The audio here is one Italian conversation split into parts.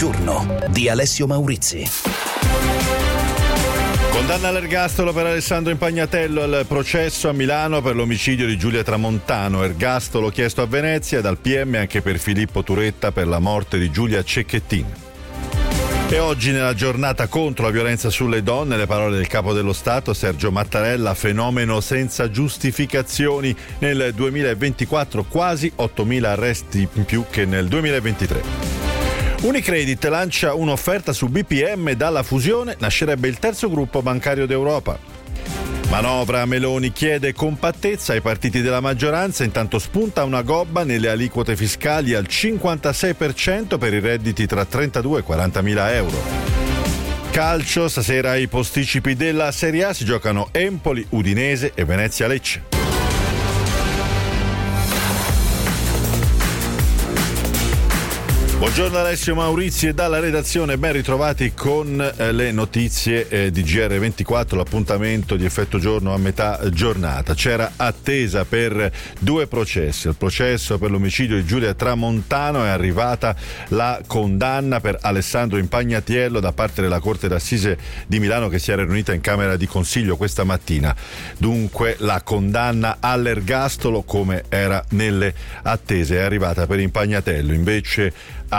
Giorno di Alessio Maurizi. Condanna all'ergastolo per Alessandro Impagnatello al processo a Milano per l'omicidio di Giulia Tramontano. Ergastolo chiesto a Venezia dal PM anche per Filippo Turetta per la morte di Giulia Cecchettin. E oggi, nella giornata contro la violenza sulle donne, le parole del Capo dello Stato Sergio Mattarella: fenomeno senza giustificazioni. Nel 2024 quasi 8.000 arresti in più che nel 2023. Unicredit lancia un'offerta su BPM, dalla fusione nascerebbe il terzo gruppo bancario d'Europa. Manovra, Meloni chiede compattezza ai partiti della maggioranza, intanto spunta una gobba nelle aliquote fiscali al 56% per i redditi tra 32 e 40.000 euro. Calcio, stasera i posticipi della Serie A, si giocano Empoli, Udinese e Venezia Lecce. Buongiorno Alessio Maurizi e dalla redazione, ben ritrovati con le notizie di GR24, l'appuntamento di Effetto Giorno a metà giornata. C'era attesa per due processi. Al processo per l'omicidio di Giulia Tramontano è arrivata la condanna per Alessandro Impagnatiello da parte della Corte d'Assise di Milano, che si era riunita in Camera di Consiglio questa mattina. Dunque la condanna all'ergastolo, come era nelle attese, è arrivata per Impagnatello. Invece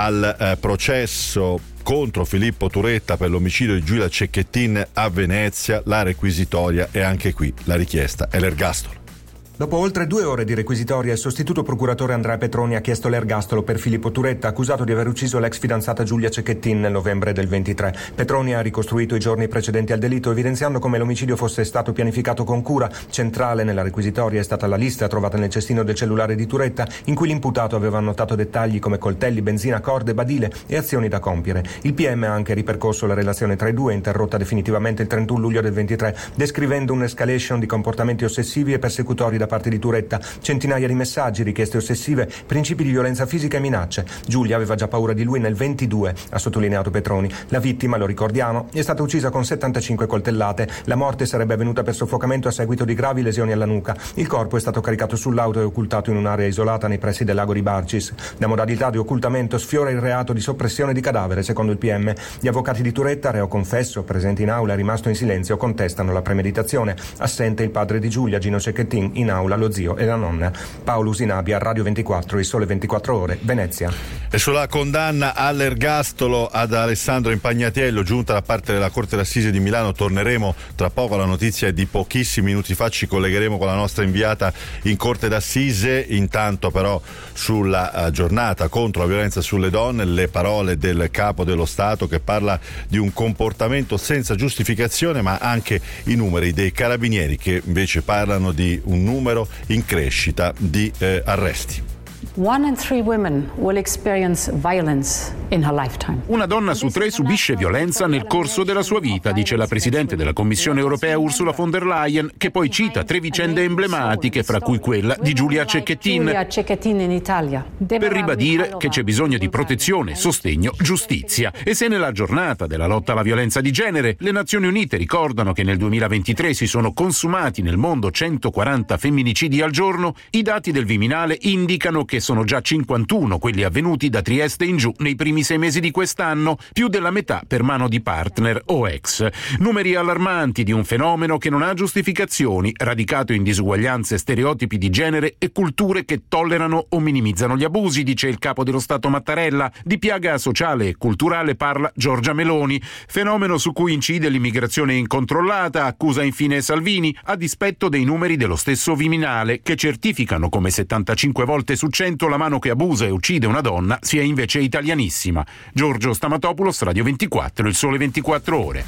al processo contro Filippo Turetta per l'omicidio di Giulia Cecchettin a Venezia, la requisitoria, e anche qui la richiesta è l'ergastolo. Dopo oltre 2 ore di requisitoria, il sostituto procuratore Andrea Petroni ha chiesto l'ergastolo per Filippo Turetta, accusato di aver ucciso l'ex fidanzata Giulia Cecchettin nel novembre del 23. Petroni ha ricostruito i giorni precedenti al delitto, evidenziando come l'omicidio fosse stato pianificato con cura. Centrale nella requisitoria è stata la lista trovata nel cestino del cellulare di Turetta, in cui l'imputato aveva annotato dettagli come coltelli, benzina, corde, badile e azioni da compiere. Il PM ha anche ripercorso la relazione tra i due, interrotta definitivamente il 31 luglio del 23, descrivendo un'escalation di comportamenti ossessivi e persecutori da parte di Turetta, centinaia di messaggi, richieste ossessive, principi di violenza fisica e minacce. Giulia aveva già paura di lui nel 22, ha sottolineato Petroni. La vittima, lo ricordiamo, è stata uccisa con 75 coltellate. La morte sarebbe avvenuta per soffocamento a seguito di gravi lesioni alla nuca. Il corpo è stato caricato sull'auto e occultato in un'area isolata nei pressi del lago di Barcis. La modalità di occultamento sfiora il reato di soppressione di cadavere, secondo il PM. Gli avvocati di Turetta, reo confesso, presenti in aula e rimasto in silenzio, contestano la premeditazione. Assente il padre di Giulia, Gino Cecchettin, in aula lo zio e la nonna. Paolo Usinabi, a Radio 24, Il Sole 24 Ore, Venezia. E sulla condanna all'ergastolo ad Alessandro Impagnatiello, giunta da parte della Corte d'Assise di Milano, torneremo tra poco. La notizia è di pochissimi minuti fa, ci collegheremo con la nostra inviata in Corte d'Assise. Intanto però sulla giornata contro la violenza sulle donne, le parole del Capo dello Stato, che parla di un comportamento senza giustificazione, ma anche i numeri dei carabinieri, che invece parlano di un numero in crescita di arresti. 1 in 3 women will experience violence in her lifetime. Una donna su 3 subisce violenza nel corso della sua vita, dice la Presidente della Commissione europea Ursula von der Leyen, che poi cita 3 vicende emblematiche, fra cui quella di Giulia Cecchettin, in Italia, per ribadire che c'è bisogno di protezione, sostegno, giustizia. E se nella giornata della lotta alla violenza di genere le Nazioni Unite ricordano che nel 2023 si sono consumati nel mondo 140 femminicidi al giorno, i dati del Viminale indicano che sono già 51 quelli avvenuti da Trieste in giù nei primi 6 mesi di quest'anno, più della metà per mano di partner o ex. Numeri allarmanti di un fenomeno che non ha giustificazioni, radicato in disuguaglianze, stereotipi di genere e culture che tollerano o minimizzano gli abusi, dice il Capo dello Stato Mattarella. Di piaga sociale e culturale parla Giorgia Meloni, fenomeno su cui incide l'immigrazione incontrollata, accusa infine Salvini, a dispetto dei numeri dello stesso Viminale, che certificano come 75 volte su 100 la mano che abusa e uccide una donna sia invece italianissima. Giorgio Stamatopoulos, Radio 24, Il Sole 24 Ore.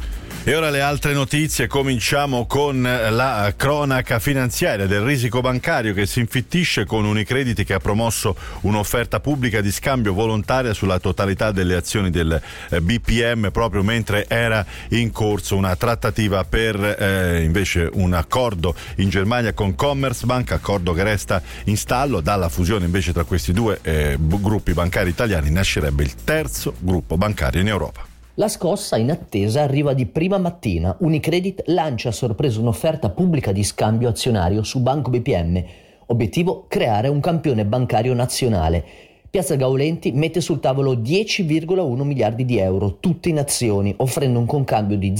E ora le altre notizie. Cominciamo con la cronaca finanziaria del risico bancario, che si infittisce con Unicredit, che ha promosso un'offerta pubblica di scambio volontaria sulla totalità delle azioni del BPM, proprio mentre era in corso una trattativa per invece un accordo in Germania con Commerzbank, accordo che resta in stallo. Dalla fusione invece tra questi due gruppi bancari italiani nascerebbe il terzo gruppo bancario in Europa. La scossa in attesa arriva di prima mattina. Unicredit lancia a sorpresa un'offerta pubblica di scambio azionario su Banco BPM. Obiettivo: creare un campione bancario nazionale. Piazza Gaulenti mette sul tavolo 10,1 miliardi di euro, tutte in azioni, offrendo un concambio di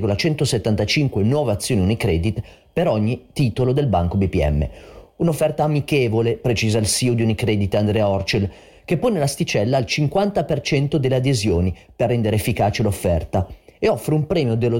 0,175 nuove azioni Unicredit per ogni titolo del banco BPM. Un'offerta amichevole, precisa il CEO di Unicredit Andrea Orcel, che pone l'asticella al 50% delle adesioni per rendere efficace l'offerta e offre un premio dello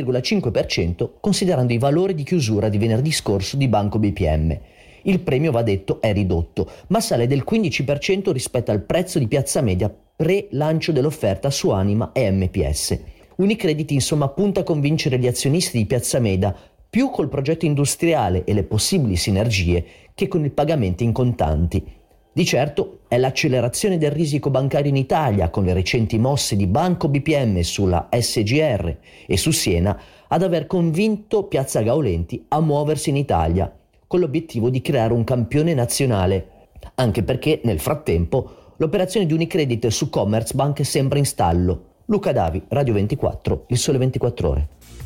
0,5% considerando i valori di chiusura di venerdì scorso di Banco BPM. Il premio, va detto, è ridotto, ma sale del 15% rispetto al prezzo di piazza media pre-lancio dell'offerta su Anima e MPS. Unicredit insomma punta a convincere gli azionisti di Piazza Media più col progetto industriale e le possibili sinergie che con il pagamento in contanti. Di certo è l'accelerazione del risico bancario in Italia, con le recenti mosse di Banco BPM sulla SGR e su Siena, ad aver convinto Piazza Gaulenti a muoversi in Italia, con l'obiettivo di creare un campione nazionale, anche perché nel frattempo l'operazione di Unicredit su Commerzbank sembra in stallo. Luca Davi, Radio 24, Il Sole 24 Ore.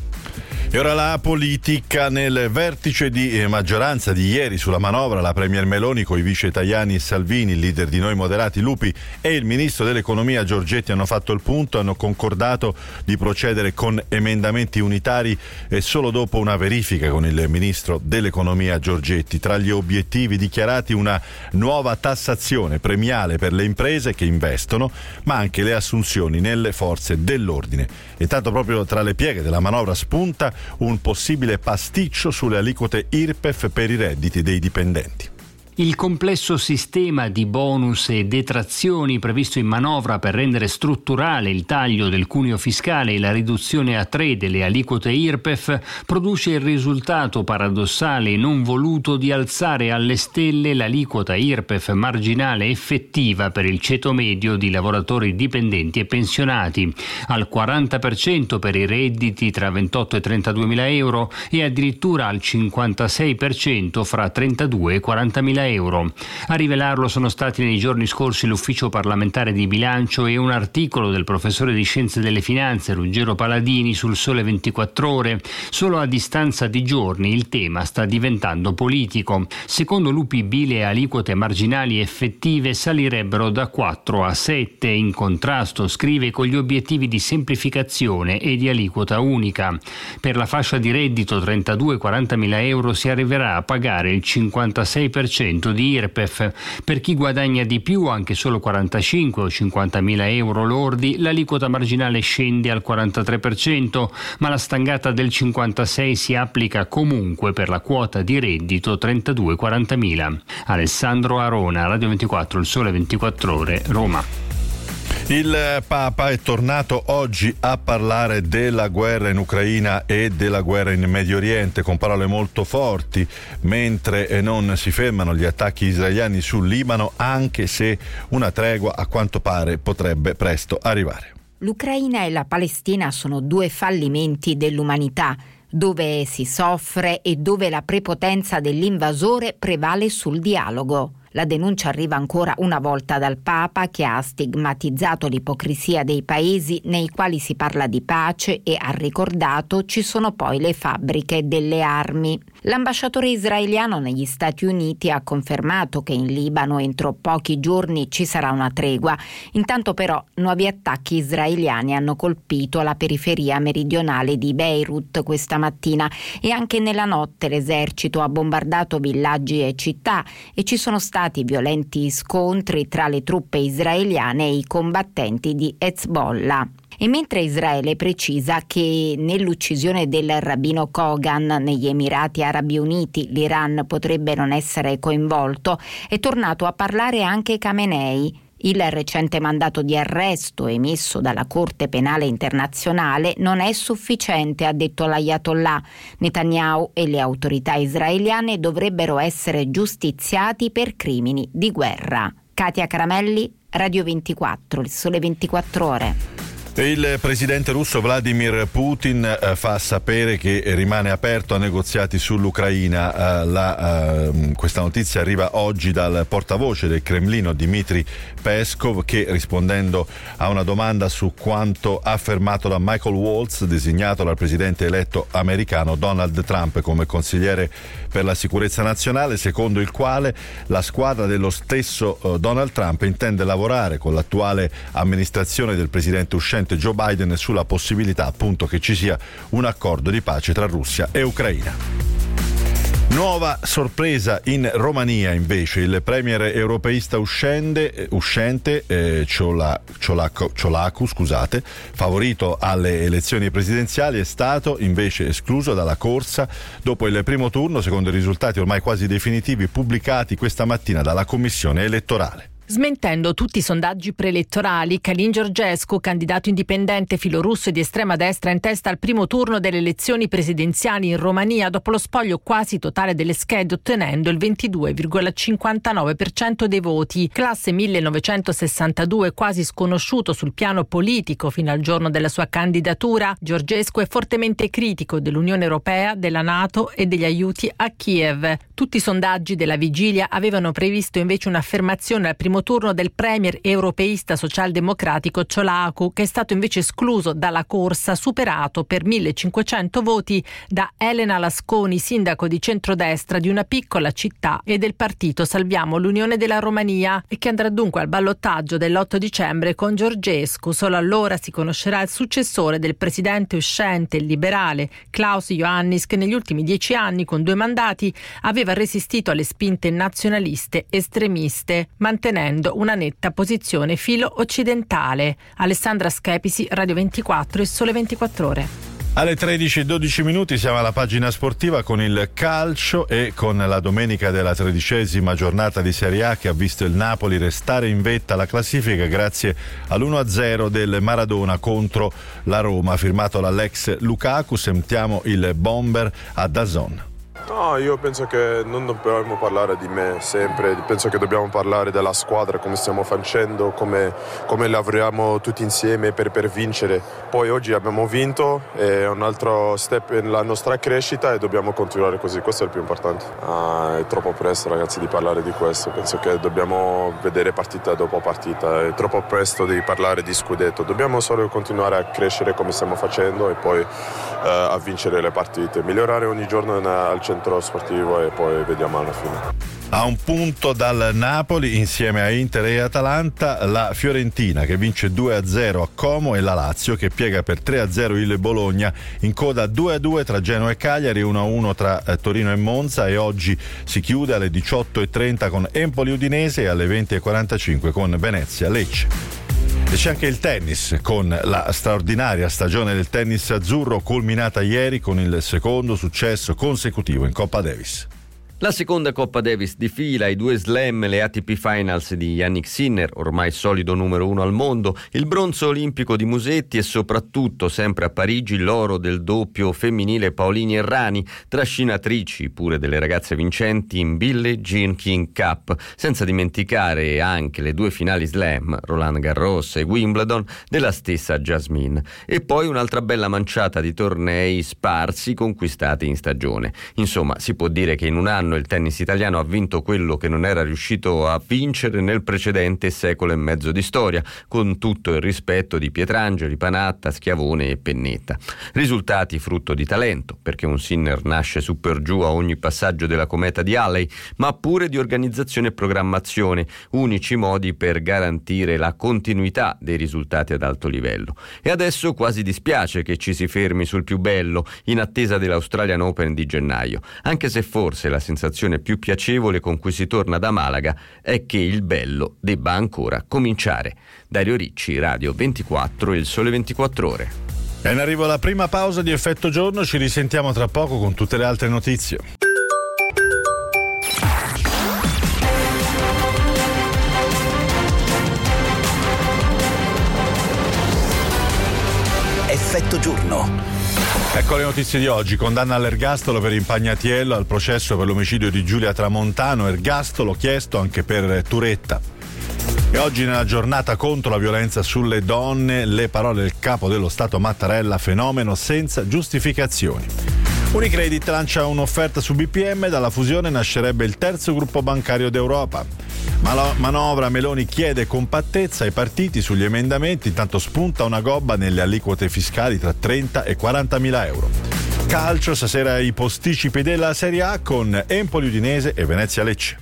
E ora la politica. Nel vertice di maggioranza di ieri sulla manovra, la premier Meloni con i vice Tajani e Salvini, il leader di Noi Moderati Lupi e il ministro dell'economia Giorgetti hanno fatto il punto, hanno concordato di procedere con emendamenti unitari e solo dopo una verifica con il ministro dell'economia Giorgetti. Tra gli obiettivi dichiarati una nuova tassazione premiale per le imprese che investono, ma anche le assunzioni nelle forze dell'ordine. E tanto proprio tra le pieghe della manovra spunta un possibile pasticcio sulle aliquote IRPEF per i redditi dei dipendenti. Il complesso sistema di bonus e detrazioni previsto in manovra per rendere strutturale il taglio del cuneo fiscale e la riduzione a 3 delle aliquote IRPEF produce il risultato paradossale e non voluto di alzare alle stelle l'aliquota IRPEF marginale effettiva per il ceto medio di lavoratori dipendenti e pensionati, al 40% per i redditi tra 28 e 32 mila euro e addirittura al 56% fra 32 e 40 mila euro. A rivelarlo sono stati nei giorni scorsi l'Ufficio parlamentare di bilancio e un articolo del professore di scienze delle finanze Ruggero Paladini sul Sole 24 Ore. Solo a distanza di giorni il tema sta diventando politico. Secondo l'UPB le aliquote marginali effettive salirebbero da 4 a 7, in contrasto, scrive, con gli obiettivi di semplificazione e di aliquota unica. Per la fascia di reddito 32-40 mila euro si arriverà a pagare il 56% di IRPEF. Per chi guadagna di più, anche solo 45 o 50 mila euro lordi, l'aliquota marginale scende al 43%, ma la stangata del 56 si applica comunque per la quota di reddito 32-40 mila. Alessandro Arona, Radio 24, Il Sole 24 Ore, Roma. Il Papa è tornato oggi a parlare della guerra in Ucraina e della guerra in Medio Oriente con parole molto forti, mentre non si fermano gli attacchi israeliani sul Libano, anche se una tregua a quanto pare potrebbe presto arrivare. L'Ucraina e la Palestina sono due fallimenti dell'umanità, dove si soffre e dove la prepotenza dell'invasore prevale sul dialogo. La denuncia arriva ancora una volta dal Papa, che ha stigmatizzato l'ipocrisia dei paesi nei quali si parla di pace e ha ricordato ci sono poi le fabbriche delle armi. L'ambasciatore israeliano negli Stati Uniti ha confermato che in Libano entro pochi giorni ci sarà una tregua. Intanto però nuovi attacchi israeliani hanno colpito la periferia meridionale di Beirut questa mattina e anche nella notte l'esercito ha bombardato villaggi e città e ci sono stati violenti scontri tra le truppe israeliane e i combattenti di Hezbollah. E mentre Israele precisa che nell'uccisione del rabbino Kogan negli Emirati Arabi Uniti l'Iran potrebbe non essere coinvolto, è tornato a parlare anche Khamenei. Il recente mandato di arresto emesso dalla Corte Penale Internazionale non è sufficiente, ha detto l'Ayatollah. Netanyahu e le autorità israeliane dovrebbero essere giustiziati per crimini di guerra. Katia Caramelli, Radio 24, Il Sole 24 Ore. Il presidente russo Vladimir Putin fa sapere che rimane aperto a negoziati sull'Ucraina. Questa notizia arriva oggi dal portavoce del Cremlino Dmitry Peskov, che, rispondendo a una domanda su quanto affermato da Michael Waltz, designato dal presidente eletto americano Donald Trump come consigliere per la sicurezza nazionale, secondo il quale la squadra dello stesso Donald Trump intende lavorare con l'attuale amministrazione del presidente uscente Joe Biden sulla possibilità appunto che ci sia un accordo di pace tra Russia e Ucraina. Nuova sorpresa in Romania invece. Il premier europeista uscente Ciolacu, favorito alle elezioni presidenziali, è stato invece escluso dalla corsa dopo il primo turno, secondo i risultati ormai quasi definitivi pubblicati questa mattina dalla Commissione elettorale. Smentendo tutti i sondaggi preelettorali, Calin Georgescu, candidato indipendente filorusso e di estrema destra, in testa al primo turno delle elezioni presidenziali in Romania dopo lo spoglio quasi totale delle schede, ottenendo il 22,59% dei voti. Classe 1962, quasi sconosciuto sul piano politico fino al giorno della sua candidatura, Georgescu è fortemente critico dell'Unione Europea, della NATO e degli aiuti a Kiev. Tutti i sondaggi della vigilia avevano previsto invece un'affermazione al primo turno del premier europeista socialdemocratico Ciolacu, che è stato invece escluso dalla corsa, superato per 1.500 voti da Elena Lasconi, sindaco di centrodestra di una piccola città e del partito Salviamo l'Unione della Romania, e che andrà dunque al ballottaggio dell'8 dicembre con Georgescu. Solo allora si conoscerà il successore del presidente uscente, il liberale Klaus Iohannis, che negli ultimi 10 anni, con 2 mandati, aveva resistito alle spinte nazionaliste estremiste, mantenendo una netta posizione filo-occidentale. Alessandra Schepisi, Radio 24 e Sole 24 Ore. Alle 13:12 siamo alla pagina sportiva con il calcio e con la domenica della 13ª giornata di Serie A, che ha visto il Napoli restare in vetta alla classifica grazie all'1-0 del Maradona contro la Roma, firmato dall'ex Lukaku. Sentiamo il bomber a DAZN. No, io penso che non dobbiamo parlare di me sempre, penso che dobbiamo parlare della squadra, come stiamo facendo, come lavoriamo tutti insieme per vincere. Poi oggi abbiamo vinto, è un altro step nella nostra crescita e dobbiamo continuare così, questo è il più importante. È troppo presto, ragazzi, di parlare di questo, penso che dobbiamo vedere partita dopo partita, è troppo presto di parlare di scudetto, dobbiamo solo continuare a crescere come stiamo facendo e poi a vincere le partite, migliorare ogni giorno al centro sportivo e poi vediamo alla fine. A un punto dal Napoli, insieme a Inter e Atalanta, la Fiorentina che vince 2-0 a Como e la Lazio che piega per 3-0 il Bologna, in coda 2-2 tra Genoa e Cagliari, 1-1 tra Torino e Monza, e oggi si chiude alle 18:30 con Empoli Udinese e alle 20:45 con Venezia Lecce. E c'è anche il tennis, con la straordinaria stagione del tennis azzurro culminata ieri con il secondo successo consecutivo in Coppa Davis. La seconda Coppa Davis di fila, i 2 slam, le ATP Finals di Jannik Sinner, ormai solido numero 1 al mondo, il bronzo olimpico di Musetti e soprattutto, sempre a Parigi, l'oro del doppio femminile Paolini Errani, trascinatrici pure delle ragazze vincenti in Billie Jean King Cup, senza dimenticare anche le 2 finali slam, Roland Garros e Wimbledon, della stessa Jasmine. E poi un'altra bella manciata di tornei sparsi conquistati in stagione. Insomma, si può dire che in un anno il tennis italiano ha vinto quello che non era riuscito a vincere nel precedente secolo e mezzo di storia, con tutto il rispetto di Pietrangeli, Panatta, Schiavone e Pennetta. Risultati frutto di talento, perché un Sinner nasce su per giù a ogni passaggio della cometa di Halley, ma pure di organizzazione e programmazione, unici modi per garantire la continuità dei risultati ad alto livello. E adesso quasi dispiace che ci si fermi sul più bello, in attesa dell'Australian Open di gennaio, anche se forse la sensazione più piacevole con cui si torna da Malaga è che il bello debba ancora cominciare. Dario Ricci, Radio 24 e il Sole 24 Ore. È in arrivo la prima pausa di Effetto Giorno, ci risentiamo tra poco con tutte le altre notizie. Effetto Giorno. Ecco le notizie di oggi. Condanna all'ergastolo per Impagnatiello al processo per l'omicidio di Giulia Tramontano, ergastolo chiesto anche per Turetta. E oggi, nella giornata contro la violenza sulle donne, le parole del capo dello Stato Mattarella: fenomeno senza giustificazioni. Unicredit lancia un'offerta su BPM, dalla fusione nascerebbe il terzo gruppo bancario d'Europa. Manovra, Meloni chiede compattezza ai partiti sugli emendamenti, intanto spunta una gobba nelle aliquote fiscali tra 30 e 40 mila euro. Calcio, stasera i posticipi della Serie A con Empoli Udinese e Venezia Lecce.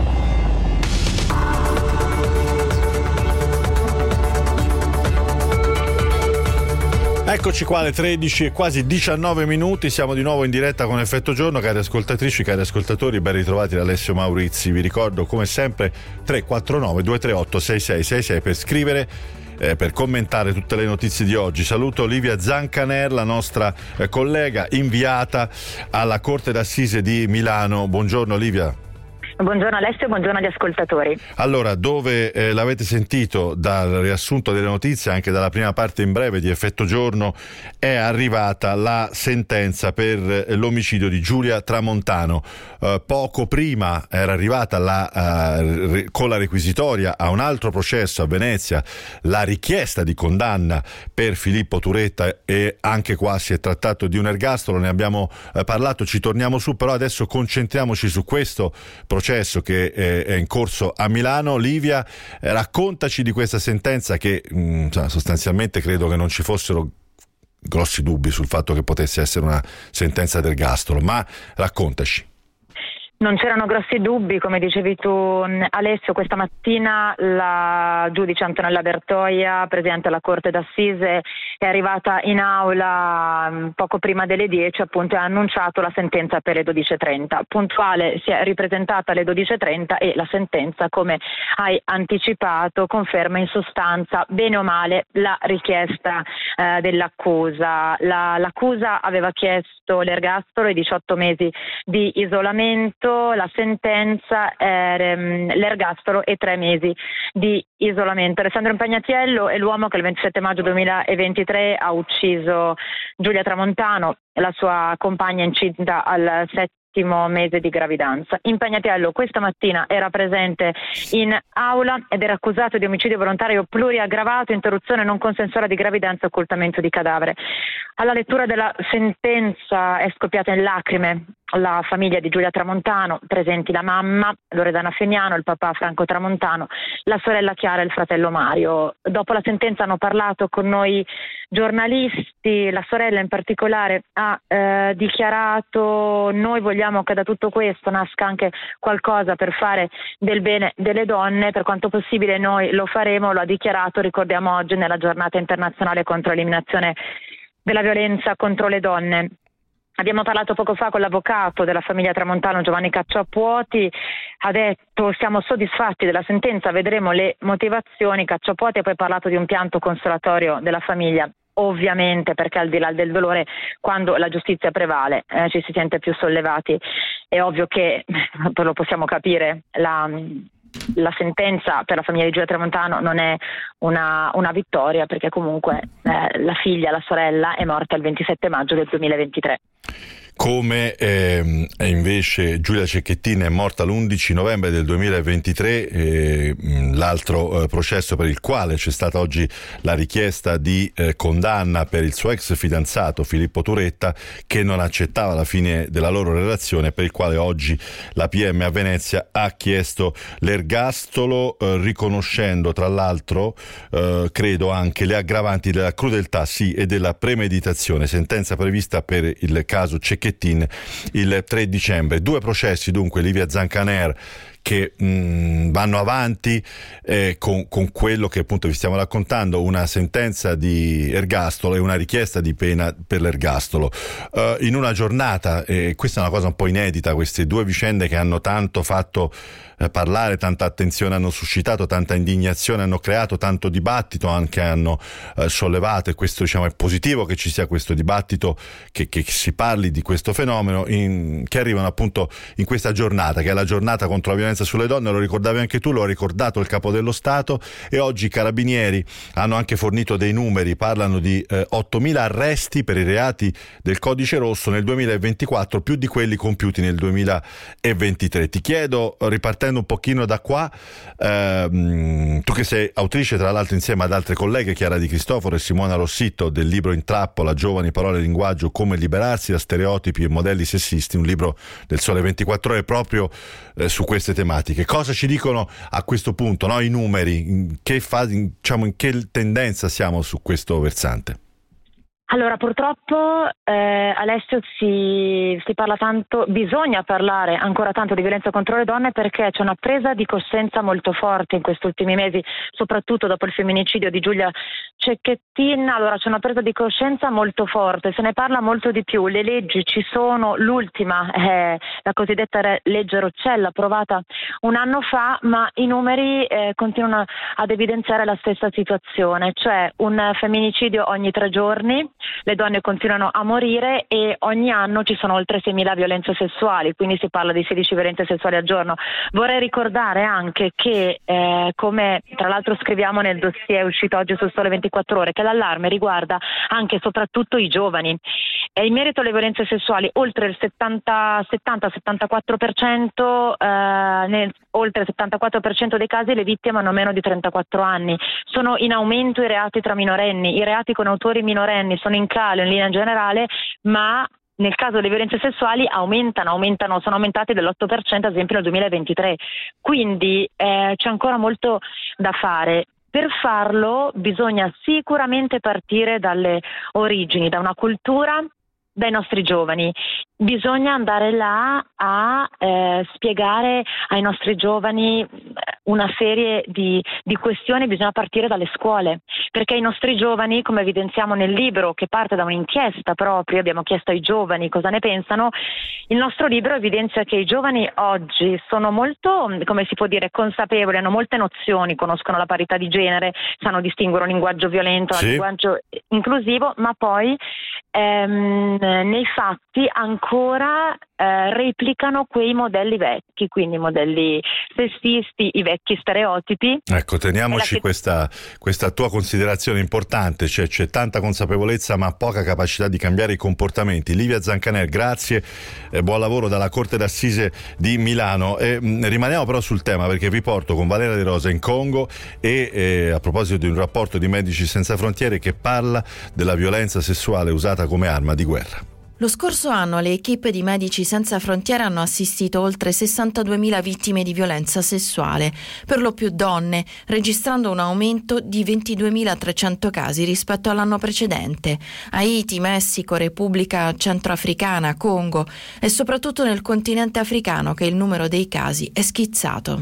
Eccoci qua alle 13 e quasi 19 minuti, siamo di nuovo in diretta con Effetto Giorno. Cari ascoltatrici, cari ascoltatori, ben ritrovati da Alessio Maurizi. Vi ricordo come sempre 349 238 6666 per scrivere, per commentare tutte le notizie di oggi. Saluto Livia Zancaner, la nostra collega inviata alla Corte d'Assise di Milano. Buongiorno Livia. Buongiorno Alessio, buongiorno agli ascoltatori. Allora, dove l'avete sentito dal riassunto delle notizie, anche dalla prima parte in breve di Effetto Giorno, è arrivata la sentenza per l'omicidio di Giulia Tramontano. Poco prima era arrivata con la requisitoria a un altro processo a Venezia la richiesta di condanna per Filippo Turetta, e anche qua si è trattato di un ergastolo. Ne abbiamo parlato, ci torniamo su, però adesso concentriamoci su questo processo che è in corso a Milano. Livia, raccontaci di questa sentenza che sostanzialmente credo che non ci fossero grossi dubbi sul fatto che potesse essere una sentenza d'ergastolo, ma raccontaci. Non c'erano grossi dubbi, come dicevi tu Alessio. Questa mattina la giudice Antonella Bertoia, presidente della Corte d'Assise, è arrivata in aula poco prima delle 10, appunto, e ha annunciato la sentenza per le 12.30. Puntuale si è ripresentata alle 12.30 e la sentenza, come hai anticipato, conferma in sostanza, bene o male, la richiesta dell'accusa. L'accusa aveva chiesto l'ergastolo e 18 mesi di isolamento. La sentenza è l'ergastolo e 3 mesi di isolamento. Alessandro Impagnatiello è l'uomo che il 27 maggio 2023 ha ucciso Giulia Tramontano, la sua compagna incinta al 7° mese di gravidanza. Impagnatiello questa mattina era presente in aula ed era accusato di omicidio volontario pluriaggravato, interruzione non consensuale di gravidanza e occultamento di cadavere. Alla lettura della sentenza è scoppiata in lacrime la famiglia di Giulia Tramontano, presenti la mamma Loredana Feniano, il papà Franco Tramontano, la sorella Chiara e il fratello Mario. Dopo la sentenza hanno parlato con noi giornalisti. La sorella in particolare ha dichiarato: noi vogliamo che da tutto questo nasca anche qualcosa per fare del bene delle donne, per quanto possibile noi lo faremo. Lo ha dichiarato, ricordiamo, oggi nella giornata internazionale contro l'eliminazione della violenza contro le donne. Abbiamo parlato poco fa con l'avvocato della famiglia Tramontano, Giovanni Cacciapuoti. Ha detto: siamo soddisfatti della sentenza, vedremo le motivazioni. Cacciapuoti ha poi parlato di un pianto consolatorio della famiglia, ovviamente, perché al di là del dolore, quando la giustizia prevale, ci si sente più sollevati. È ovvio che, lo possiamo capire, la sentenza per la famiglia di Giulia Tramontano non è una vittoria, perché comunque la figlia, la sorella, è morta il 27 maggio del 2023. Come invece Giulia Cecchettin è morta l'11 novembre del 2023, l'altro processo per il quale c'è stata oggi la richiesta di condanna per il suo ex fidanzato Filippo Turetta, che non accettava la fine della loro relazione, per il quale oggi la PM a Venezia ha chiesto l'ergastolo, riconoscendo tra l'altro credo anche le aggravanti della crudeltà e della premeditazione, sentenza prevista per il caso Cecchettin il 3 dicembre. 2 processi dunque, Livia Zancaner, che vanno avanti con quello che appunto vi stiamo raccontando, una sentenza di ergastolo e una richiesta di pena per l'ergastolo in una giornata, questa è una cosa un po' inedita, queste 2 vicende che hanno tanto fatto parlare, tanta attenzione hanno suscitato, tanta indignazione hanno creato, tanto dibattito anche hanno sollevato, e questo, diciamo, è positivo che ci sia questo dibattito, che si parli di questo fenomeno, che arrivano appunto in questa giornata, che è la giornata contro la violenza violenza sulle donne, lo ricordavi anche tu, lo ha ricordato il Capo dello Stato, e oggi i Carabinieri hanno anche fornito dei numeri, parlano di 8.000 arresti per i reati del Codice Rosso nel 2024, più di quelli compiuti nel 2023. Ti chiedo, ripartendo un pochino da qua, tu che sei autrice tra l'altro insieme ad altre colleghe, Chiara Di Cristoforo e Simona Rossitto, del libro In trappola, giovani, parole e linguaggio, come liberarsi da stereotipi e modelli sessisti, un libro del Sole 24 Ore proprio su queste tematiche. Cosa ci dicono a questo punto, no, i numeri? In che tendenza siamo su questo versante? Allora, purtroppo Alessio si parla tanto, bisogna parlare ancora tanto di violenza contro le donne, perché c'è una presa di coscienza molto forte in questi ultimi mesi, soprattutto dopo il femminicidio di Giulia Cecchettin. Allora c'è una presa di coscienza molto forte, se ne parla molto di più, le leggi ci sono, l'ultima è la cosiddetta legge Roccella, approvata un anno fa, ma i numeri continuano ad evidenziare la stessa situazione, cioè un femminicidio ogni 3 giorni, le donne continuano a morire e ogni anno ci sono oltre 6.000 violenze sessuali, quindi si parla di 16 violenze sessuali al giorno. Vorrei ricordare anche che, come tra l'altro scriviamo nel dossier uscito oggi sul Sole 24 Ore, che l'allarme riguarda anche e soprattutto i giovani. E in merito alle violenze sessuali, oltre il 70-74%, oltre il 74% dei casi le vittime hanno meno di 34 anni. Sono in aumento i reati tra minorenni, i reati con autori minorenni sono in calo in linea generale, ma nel caso delle violenze sessuali sono aumentati dell'8% ad esempio nel 2023. Quindi c'è ancora molto da fare. Per farlo bisogna sicuramente partire dalle origini, da una cultura, dai nostri giovani. Bisogna andare là a spiegare ai nostri giovani una serie di questioni, bisogna partire dalle scuole, perché i nostri giovani, come evidenziamo nel libro, che parte da un'inchiesta proprio, abbiamo chiesto ai giovani cosa ne pensano, il nostro libro evidenzia che i giovani oggi sono molto, come si può dire, consapevoli, hanno molte nozioni, conoscono la parità di genere, sanno distinguere un linguaggio violento da un linguaggio inclusivo, ma poi nei fatti ancora replicano quei modelli vecchi, quindi modelli sessisti, i vecchi stereotipi. Ecco, teniamoci questa tua considerazione importante, cioè c'è tanta consapevolezza ma poca capacità di cambiare i comportamenti. Livia Zancanel, grazie, buon lavoro dalla Corte d'Assise di Milano. Rimaniamo però sul tema, perché vi porto con Valeria De Rosa in Congo e a proposito di un rapporto di Medici Senza Frontiere che parla della violenza sessuale usata come arma di guerra. Lo scorso anno le equipe di Medici Senza Frontiere hanno assistito oltre 62.000 vittime di violenza sessuale, per lo più donne, registrando un aumento di 22.300 casi rispetto all'anno precedente. Haiti, Messico, Repubblica Centroafricana, Congo e soprattutto nel continente africano che il numero dei casi è schizzato.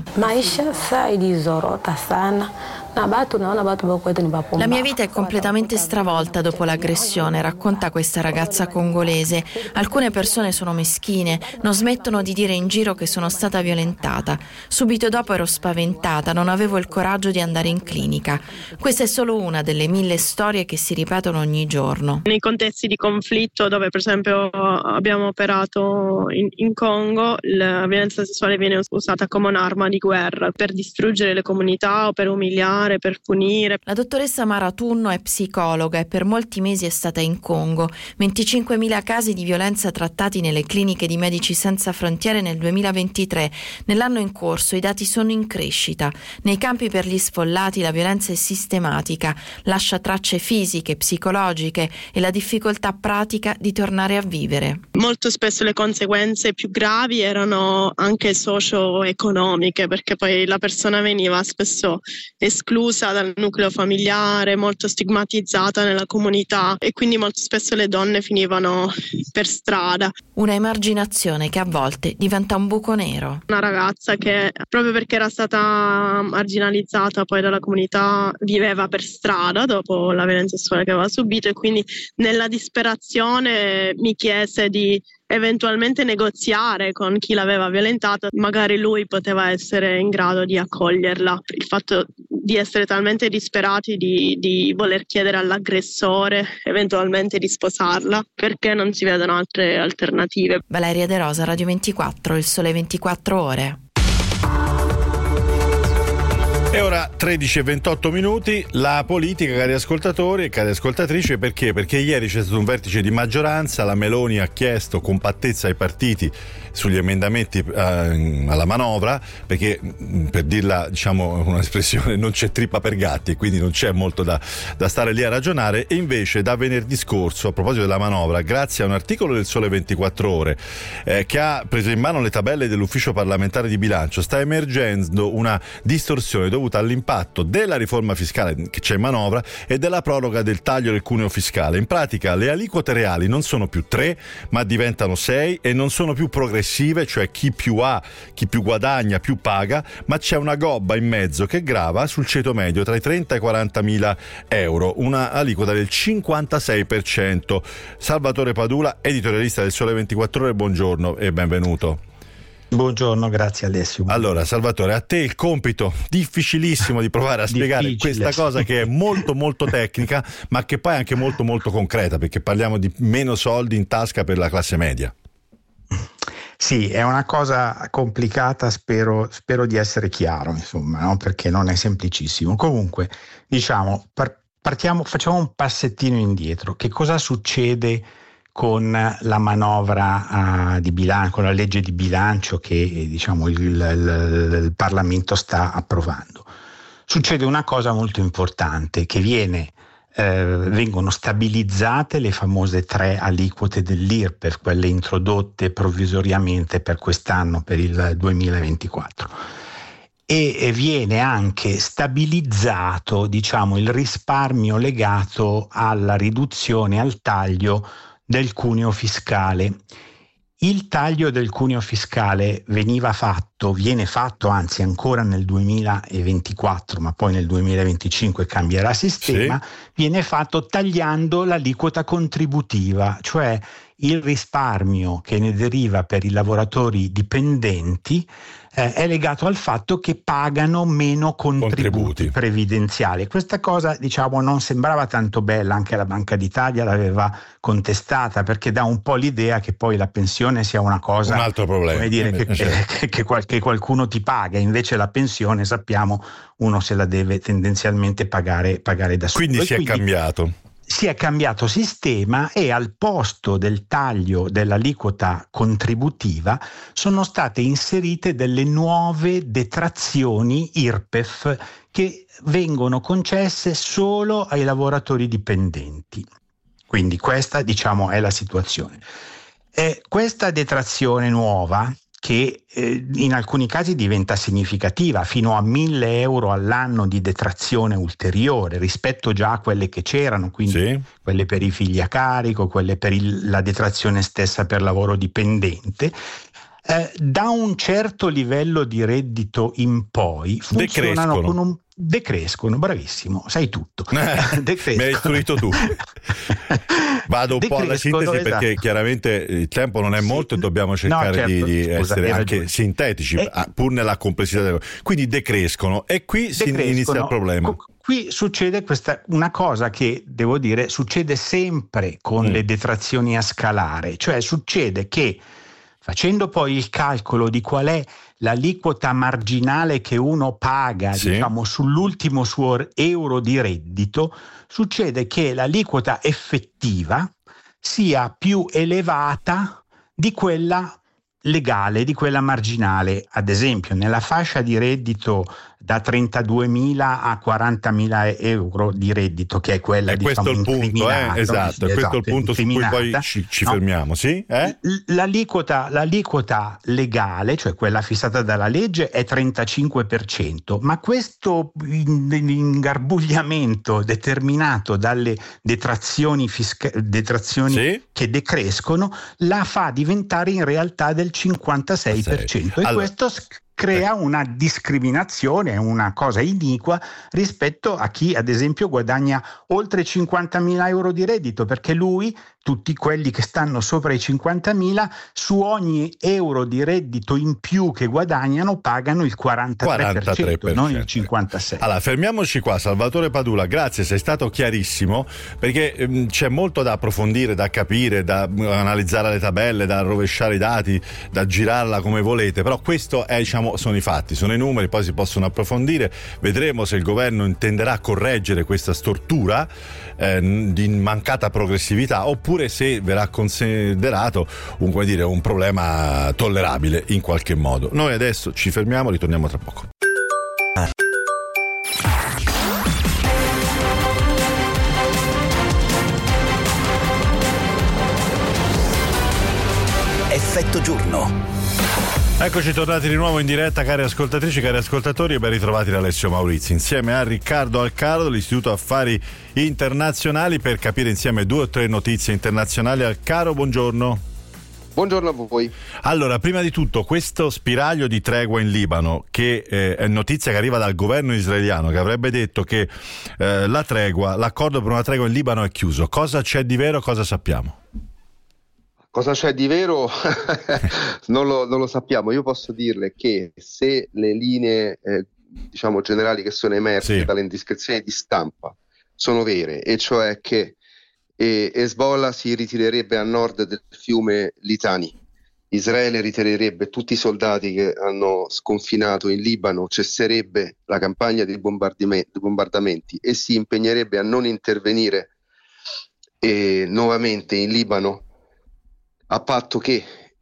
La mia vita è completamente stravolta dopo l'aggressione, racconta questa ragazza congolese. Alcune persone sono meschine, non smettono di dire in giro che sono stata violentata. Subito dopo ero spaventata, non avevo il coraggio di andare in clinica. Questa è solo una delle 1000 storie che si ripetono ogni giorno. Nei contesti di conflitto, dove per esempio abbiamo operato in Congo, la violenza sessuale viene usata come un'arma di guerra per distruggere le comunità o per umiliare, per punire. La dottoressa Mara Tunno è psicologa e per molti mesi è stata in Congo. 25.000 casi di violenza trattati nelle cliniche di Medici Senza Frontiere nel 2023. Nell'anno in corso i dati sono in crescita. Nei campi per gli sfollati la violenza è sistematica, lascia tracce fisiche, psicologiche e la difficoltà pratica di tornare a vivere. Molto spesso le conseguenze più gravi erano anche socio-economiche, perché poi la persona veniva spesso esclusa dal nucleo familiare, molto stigmatizzata nella comunità e quindi molto spesso le donne finivano per strada. Una emarginazione che a volte diventa un buco nero. Una ragazza che proprio perché era stata marginalizzata poi dalla comunità viveva per strada dopo la violenza sessuale che aveva subito e quindi nella disperazione mi chiese di eventualmente negoziare con chi l'aveva violentata, magari lui poteva essere in grado di accoglierla. Il fatto di essere talmente disperati di voler chiedere all'aggressore eventualmente di sposarla perché non si vedono altre alternative. Valeria De Rosa, Radio 24, Il Sole 24 Ore. E ora 13:28, la politica, cari ascoltatori e cari ascoltatrici, perché? Perché ieri c'è stato un vertice di maggioranza, la Meloni ha chiesto compattezza ai partiti sugli emendamenti alla manovra, perché per dirla, diciamo, un'espressione, non c'è trippa per gatti e quindi non c'è molto da stare lì a ragionare. E invece da venerdì scorso, a proposito della manovra, grazie a un articolo del Sole 24 Ore che ha preso in mano le tabelle dell'Ufficio parlamentare di bilancio, sta emergendo una distorsione dovuta all'impatto della riforma fiscale che c'è in manovra e della proroga del taglio del cuneo fiscale. In pratica le aliquote reali non sono più 3 ma diventano 6 e non sono più progressive, cioè chi più ha, chi più guadagna più paga, ma c'è una gobba in mezzo che grava sul ceto medio tra i 30 e i 40.000 euro, una aliquota del 56%. Salvatore Padula, editorialista del Sole 24 Ore, buongiorno e benvenuto. Buongiorno, grazie Alessio. Allora Salvatore, a te il compito difficilissimo di provare a spiegare questa cosa che è molto molto tecnica, ma che poi è anche molto molto concreta, perché parliamo di meno soldi in tasca per la classe media. Sì, è una cosa complicata, spero di essere chiaro, insomma, no? Perché non è semplicissimo. Comunque, diciamo, facciamo un passettino indietro. Che cosa succede con la manovra di bilancio, con la legge di bilancio che diciamo il Parlamento sta approvando? Succede una cosa molto importante, che vengono stabilizzate le famose 3 aliquote dell'IRPEF, quelle introdotte provvisoriamente per quest'anno, per il 2024. E viene anche stabilizzato, diciamo, il risparmio legato alla riduzione, al taglio del cuneo fiscale. Il taglio del cuneo fiscale viene fatto anzi ancora nel 2024, ma poi nel 2025 cambierà sistema, sì. Viene fatto tagliando l'aliquota contributiva, cioè il risparmio che ne deriva per i lavoratori dipendenti è legato al fatto che pagano meno contributi previdenziali. Questa cosa, diciamo, non sembrava tanto bella, anche la Banca d'Italia l'aveva contestata, perché dà un po' l'idea che poi la pensione sia una cosa, un altro problema, come dire, che qualcuno ti paga, invece la pensione, sappiamo, uno se la deve tendenzialmente pagare da solo. Quindi è cambiato. Si è cambiato sistema e al posto del taglio dell'aliquota contributiva sono state inserite delle nuove detrazioni IRPEF che vengono concesse solo ai lavoratori dipendenti. Quindi questa, diciamo, è la situazione. Questa detrazione nuova, che in alcuni casi diventa significativa, fino a 1.000 euro all'anno di detrazione ulteriore rispetto già a quelle che c'erano, quindi sì. Quelle per i figli a carico, quelle per la detrazione stessa per lavoro dipendente, da un certo livello di reddito in poi funzionano con un decrescono, bravissimo, sai tutto. Mi hai istruito tu. Vado un po' alla sintesi, esatto. Perché chiaramente il tempo non è molto e dobbiamo cercare di essere anche sintetici, pur nella complessità. Quindi decrescono e qui si inizia il problema. Qui succede una cosa che, devo dire, succede sempre con le detrazioni a scalare, cioè succede che, facendo poi il calcolo di qual è l'aliquota marginale che uno paga, sì. Diciamo, sull'ultimo suo euro di reddito, succede che l'aliquota effettiva sia più elevata di quella legale, di quella marginale. Ad esempio, nella fascia di reddito da 32.000 a 40.000 euro di reddito, che è quella, e diciamo, questo è il punto, esatto, questo è il punto su cui poi ci fermiamo, sì? L'aliquota legale, cioè quella fissata dalla legge, è 35%, ma questo ingarbugliamento determinato dalle detrazioni sì. Che decrescono la fa diventare in realtà del 56%, e questo crea una discriminazione, una cosa iniqua rispetto a chi, ad esempio, guadagna oltre 50.000 euro di reddito, perché lui tutti quelli che stanno sopra i 50.000 su ogni euro di reddito in più che guadagnano pagano il 43%, non il 56%. Allora, fermiamoci qua, Salvatore Padula, grazie, sei stato chiarissimo, perché c'è molto da approfondire, da capire, da analizzare le tabelle, da rovesciare i dati, da girarla come volete, però questo è, diciamo, sono i fatti, sono i numeri, poi si possono approfondire, vedremo se il governo intenderà correggere questa stortura di mancata progressività, oppure se verrà considerato un problema tollerabile in qualche modo. Noi adesso ci fermiamo, ritorniamo tra poco. Effetto giorno. Eccoci tornati di nuovo in diretta, cari ascoltatrici, cari ascoltatori, e ben ritrovati da Alessio Maurizi insieme a Riccardo Alcaro dell'Istituto Affari Internazionali per capire insieme 2 o 3 notizie internazionali. Alcaro, buongiorno. Buongiorno a voi. Allora, prima di tutto, questo spiraglio di tregua in Libano, che è notizia che arriva dal governo israeliano, che avrebbe detto che l'accordo per una tregua in Libano è chiuso. Cosa c'è di vero, cosa sappiamo? Cosa c'è di vero? non lo sappiamo. Io posso dirle che se le linee generali che sono emerse dalle indiscrezioni di stampa sono vere, e cioè che Hezbollah si ritirerebbe a nord del fiume Litani, Israele ritirerebbe tutti i soldati che hanno sconfinato in Libano, cesserebbe la campagna di bombardamenti e si impegnerebbe a non intervenire nuovamente in Libano, a patto che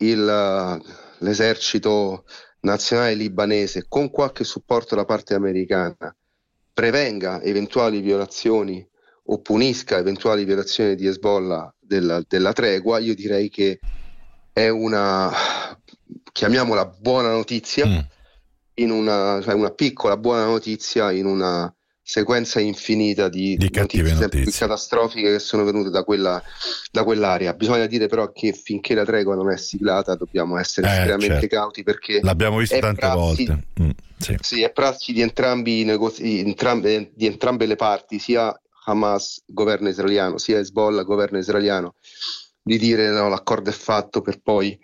l'esercito nazionale libanese, con qualche supporto da parte americana, prevenga eventuali violazioni o punisca eventuali violazioni di Hezbollah della tregua. Io direi che è una, chiamiamola buona notizia, una piccola buona notizia in una sequenza infinita di notizie sempre più catastrofiche che sono venute da quell'area. Bisogna dire però che finché la tregua non è siglata dobbiamo essere estremamente cauti, perché l'abbiamo visto tante volte. Sì, è prassi di entrambe le parti, sia Hamas, governo israeliano, sia Hezbollah, governo israeliano, di dire no, l'accordo è fatto, per poi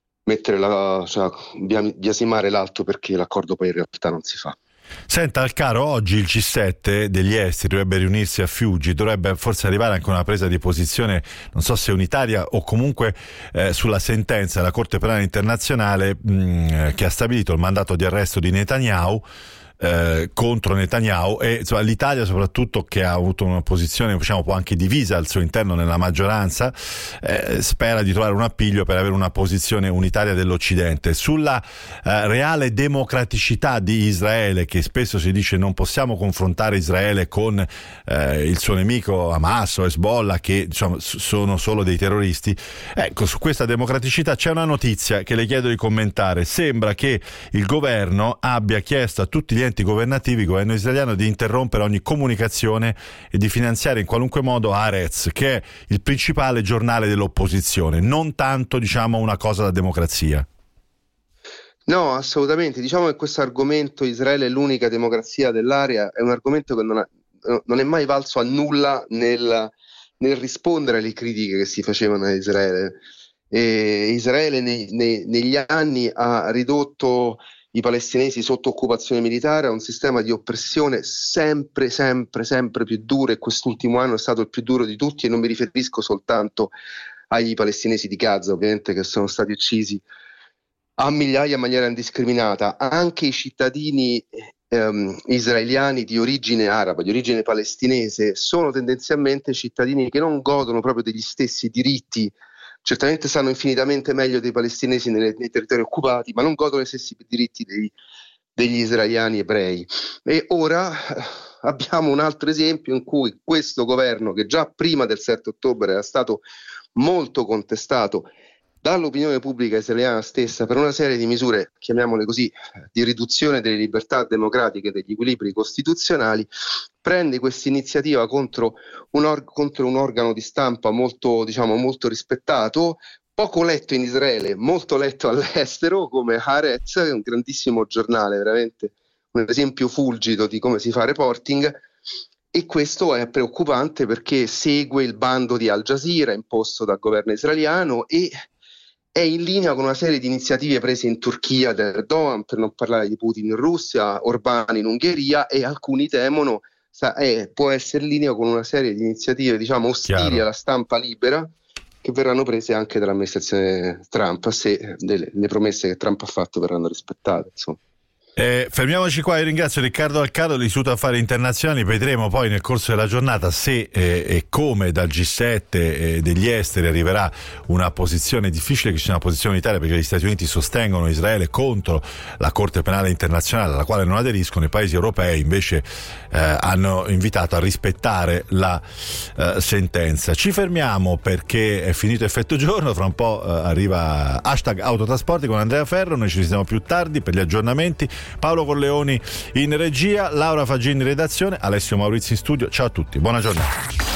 biasimare l'altro perché l'accordo poi in realtà non si fa. Senta Alcaro, oggi il G7 degli esteri dovrebbe riunirsi a Fiuggi, dovrebbe forse arrivare anche a una presa di posizione, non so se unitaria o comunque sulla sentenza della Corte Penale Internazionale che ha stabilito il mandato di arresto di Netanyahu contro Netanyahu, e insomma, l'Italia soprattutto, che ha avuto una posizione un po' anche divisa al suo interno nella maggioranza, spera di trovare un appiglio per avere una posizione unitaria dell'Occidente sulla reale democraticità di Israele, che spesso si dice non possiamo confrontare Israele con il suo nemico Hamas o Hezbollah, che sono solo dei terroristi. Ecco, su questa democraticità c'è una notizia che le chiedo di commentare. Sembra che il governo abbia chiesto a tutti gli enti governativi, il governo israeliano, di interrompere ogni comunicazione e di finanziare in qualunque modo Haaretz, che è il principale giornale dell'opposizione, non tanto una cosa da democrazia. No, assolutamente. Diciamo che questo argomento, Israele è l'unica democrazia dell'area, è un argomento che non è mai valso a nulla nel rispondere alle critiche che si facevano a Israele. Israele negli anni ha ridotto i palestinesi sotto occupazione militare a un sistema di oppressione sempre più duro, e quest'ultimo anno è stato il più duro di tutti, e non mi riferisco soltanto agli palestinesi di Gaza, ovviamente, che sono stati uccisi a migliaia in maniera indiscriminata. Anche i cittadini israeliani di origine araba, di origine palestinese, sono tendenzialmente cittadini che non godono proprio degli stessi diritti. Certamente stanno infinitamente meglio dei palestinesi nei territori occupati, ma non godono dei stessi diritti degli israeliani ebrei. E ora abbiamo un altro esempio in cui questo governo, che già prima del 7 ottobre era stato molto contestato dall'opinione pubblica israeliana stessa per una serie di misure, chiamiamole così, di riduzione delle libertà democratiche e degli equilibri costituzionali, prende questa iniziativa contro un organo di stampa molto rispettato, poco letto in Israele, molto letto all'estero, come Haaretz, che è un grandissimo giornale, veramente un esempio fulgido di come si fa reporting, E questo è preoccupante perché segue il bando di Al Jazeera imposto dal governo israeliano e è in linea con una serie di iniziative prese in Turchia da Erdogan, per non parlare di Putin in Russia, Orbán in Ungheria, e alcuni temono può essere in linea con una serie di iniziative, diciamo, ostili alla stampa libera, che verranno prese anche dall'amministrazione Trump, se le promesse che Trump ha fatto verranno rispettate, insomma. Fermiamoci qua, io ringrazio Riccardo Alcaro dell'Istituto Affari Internazionali. Vedremo poi nel corso della giornata se e come dal G7 degli esteri arriverà una posizione difficile, che ci sia una posizione unitaria, perché gli Stati Uniti sostengono Israele contro la Corte Penale Internazionale, alla quale non aderiscono. I paesi europei invece hanno invitato a rispettare la sentenza. Ci fermiamo perché è finito Effetto Giorno, fra un po' arriva #autotrasporti con Andrea Ferro, noi ci vediamo più tardi per gli aggiornamenti. Paolo Corleoni in regia, Laura Faggini in redazione, Alessio Maurizio in studio. Ciao a tutti, buona giornata.